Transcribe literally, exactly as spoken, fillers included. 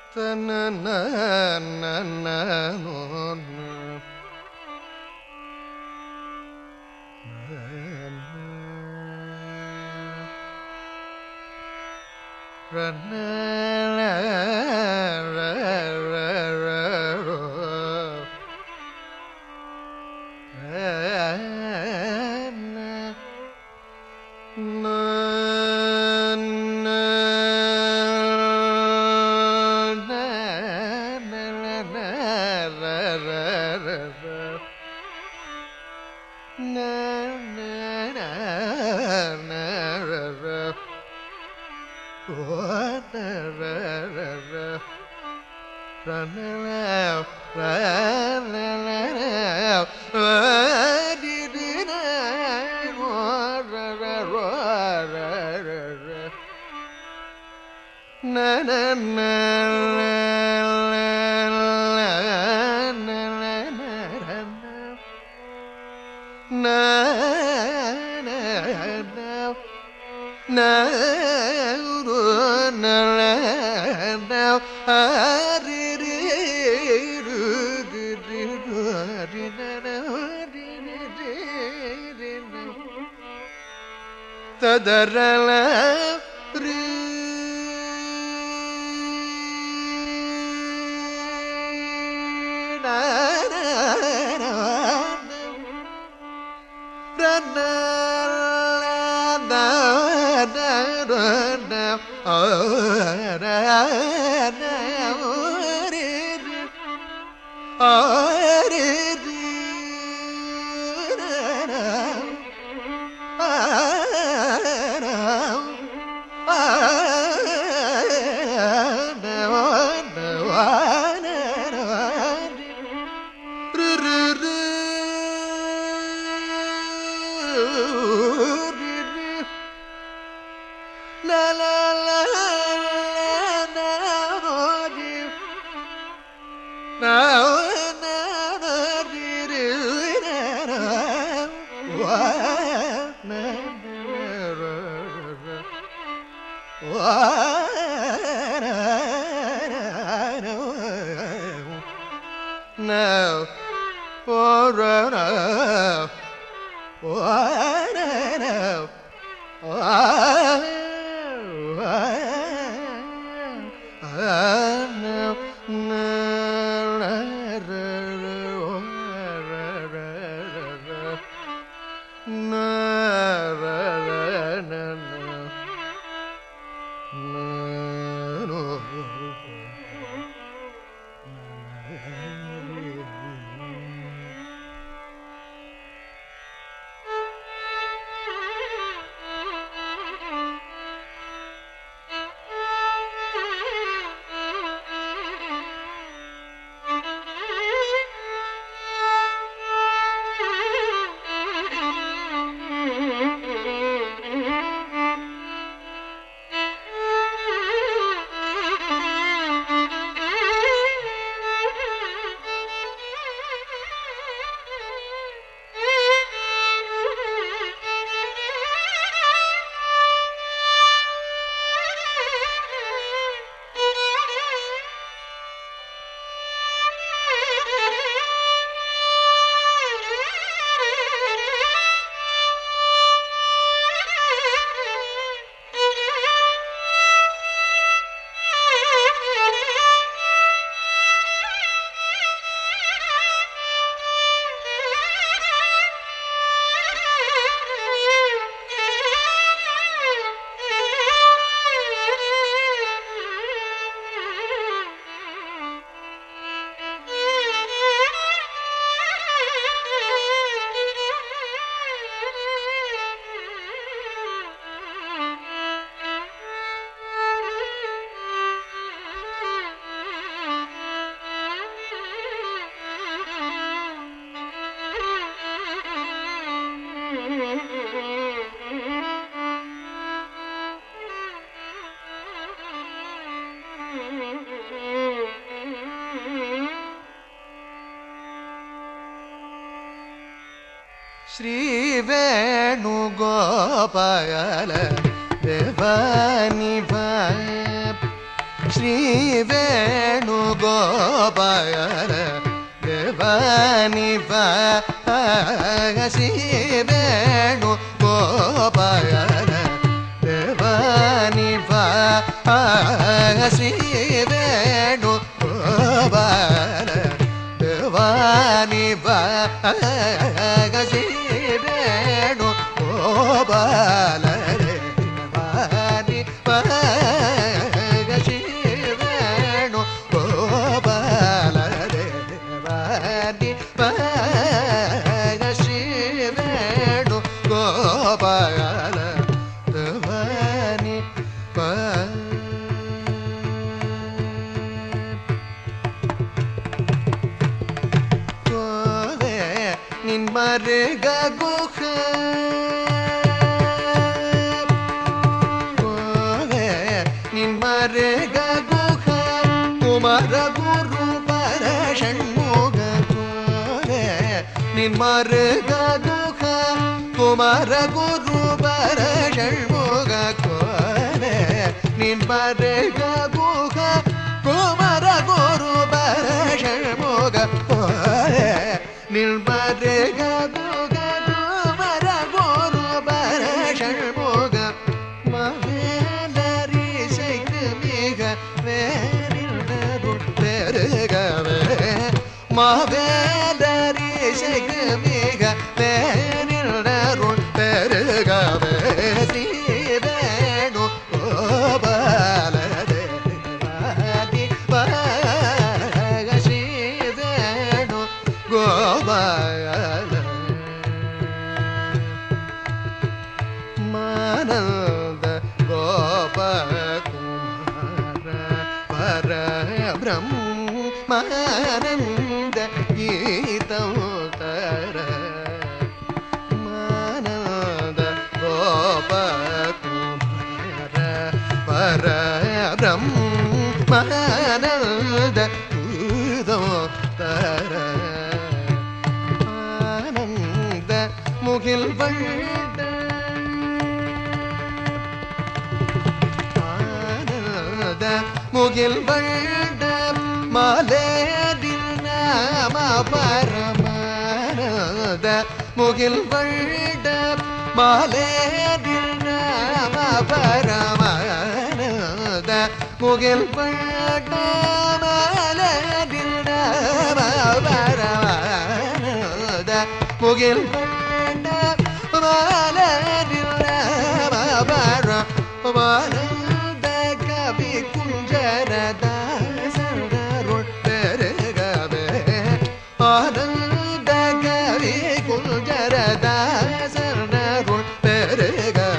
श्री वेणुगोपाल देवानि ஸ்ரீ வேணுகோபால தேவானி ஸ்ரீ வேணுகோபால தேவானி ஸ்ரீ வேணுகோபால தேவானி ஸ்ரீ வேணுகோபால மருக குஹ நின் மருக குஹ குமர குரு பர ஷண்முக நின் மருக குஹ குமர குரு பர ஷண்முக நின் மருக குஹ குமர குரு பர ஷண்முக நில்மருக குஹ குமர குரு பர ஷண்முக மவேலரி சைக்கு மிக வேறில் பெருகவே மவேலரி சைக்கு மிக வேறில் பெருகவே ஸ்ரீ வேணு கோபால தேவாதி ஸ்ரீ வேணு கோபால மானந்த கோபகுமார பர பிரம்மானந்த கீதோதர மானந்த கோபகுமார பர பிரம்மானந்த கீதோதர முகில் வண்ட ஆனந்த முகில் வண்ட மாலேதில் நாம பரமானந்த முகில் வண்ட மாலேதில் நாம பரமானந்த முகில் வண்ட மாலேதில் நாம பரமானந்த முகில் வானந்த கவி குஞ்சரதாசருள் பெருகவே ஆனந்த கவி குஞ்சரதாசருள் பெருக